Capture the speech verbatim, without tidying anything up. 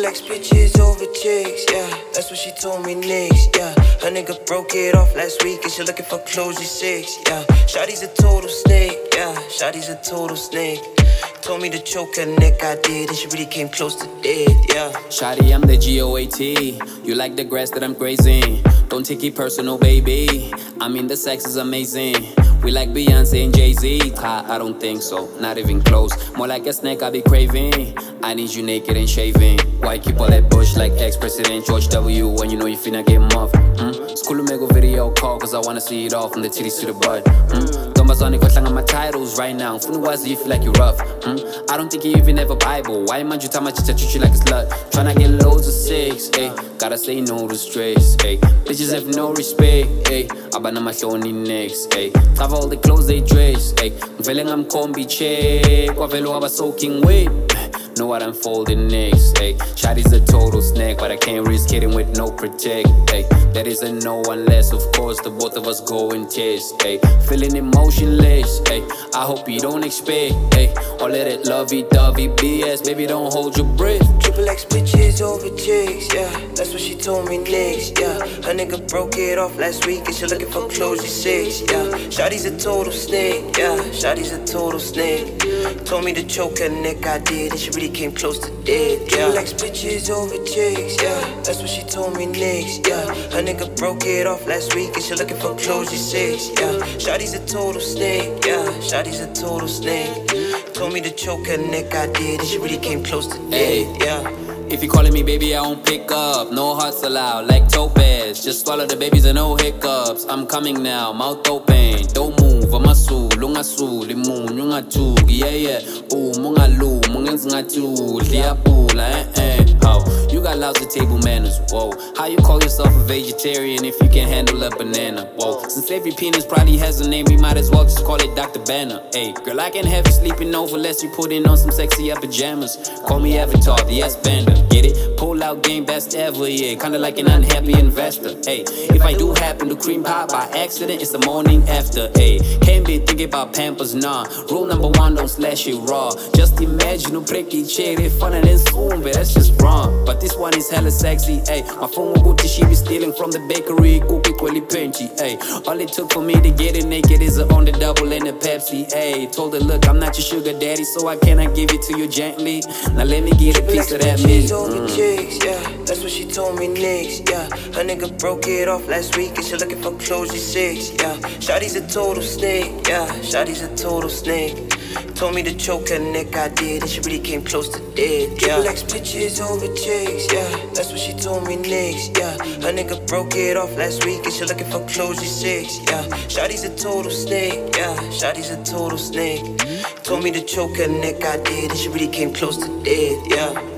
Triple X bitches over chicks, yeah. That's what she told me next, yeah. Her nigga broke it off last week and she looking for closure six, yeah. Shawty's a total snake, yeah. Shawty's a total snake. Told me to choke her neck, I did, and she really came close to dead, yeah. Shawty, I'm the G O A T. You like the grass that I'm grazing. Don't take it personal, baby. I mean, the sex is amazing. We like Beyonce and Jay-Z. I, I don't think so, not even close. More like a snack I be craving. I need you naked and shaving. Why keep all that bush like ex-president George W. when you know you finna get muffed? Mm? School make a video call cause I wanna see it all from the titties to the butt. Mm? Dombazoni kotlanga my titles right now. Funu wazi you feel like you rough. Mm? I don't think you even have a Bible. Why man you tell my chicha treat you like a slut? Tryna get loads of sex, ayy. Gotta say no to stress, ayy. Bitches have no respect, ayy. Abana mahloni next, ayy. Cover all the clothes they dress, ayy. Ngivele ngamkhombi check. Kwavele waba soaking wet. Know what I'm folding next, ayy. Shawty's a total snack, but I can't risk hitting with no protect, ayy. That is a no unless, of course, the both of us go and test, ayy. Feeling emotionless, ayy. I hope you don't expect, ayy. All of that lovey-dovey B S, baby, don't hold your breath. Triple X bitches over chicks, yeah. That's what she told me next, yeah. Her nigga broke it off last week and she looking for closure six, yeah. Shawty's a total snake, yeah. Shawty's a total snake. Told me to choke her neck, I did, and she really came close to dead, yeah. Triple X bitches over chicks, yeah. That's what she told me next, yeah. Her nigga broke it off last week and she looking for closure six, yeah. Shawty's a total snake, yeah. Shawty's a total snake. Told me to choke her neck, I did, and she really came close to dead, yeah. If you calling me baby, I won't pick up. No hearts allowed, like Topaz. Just swallow the babies and no hiccups. I'm coming now, mouth open. Don't move, amasu, lungasu, limun, yungatu, yeah yeah. Ooh, mungalu, mungenz ngatu, liapula, eh eh. How? You got lousy table manners, whoa. How you call yourself a vegetarian if you can handle a banana, whoa. Since every penis probably has a name, we might as well just call it Doctor Banner. Hey, girl, I can have you sleeping over unless you putting on some sexy up pajamas. Call me Avatar, the S-Bender. Get it? Pull out game best ever, yeah. Kinda like an unhappy investor. Hey, if I do happen to cream pie by accident, it's the morning after. Hey, can't be thinking about Pampers, nah. Rule number one, don't slash it raw. Just imagine no pricky chick, they funner than soon, but that's just wrong. But this one is hella sexy, hey. My phone will go to she be stealing from the bakery, cookie quilly pinchy, hey. All it took for me to get it naked is a on the double and a Pepsi, hey. Told her, look, I'm not your sugar daddy, so I cannot give it to you gently. Now let me get a piece of that meat. Over chicks, yeah. That's what she told me next, yeah. Her nigga broke it off last week and she looking for closure six, yeah. Shawty's a total snake, yeah. Shawty's a total snake. Told me to choke her neck, I did, and she really came close to dead, yeah. Triple X bitches over chicks, yeah. That's what she told me next, yeah. Her nigga broke it off last week and she looking for closure six, yeah. Shawty's a total snake, yeah. Shawty's a total snake. Told me to choke her neck, I did, and she really came close to dead, yeah.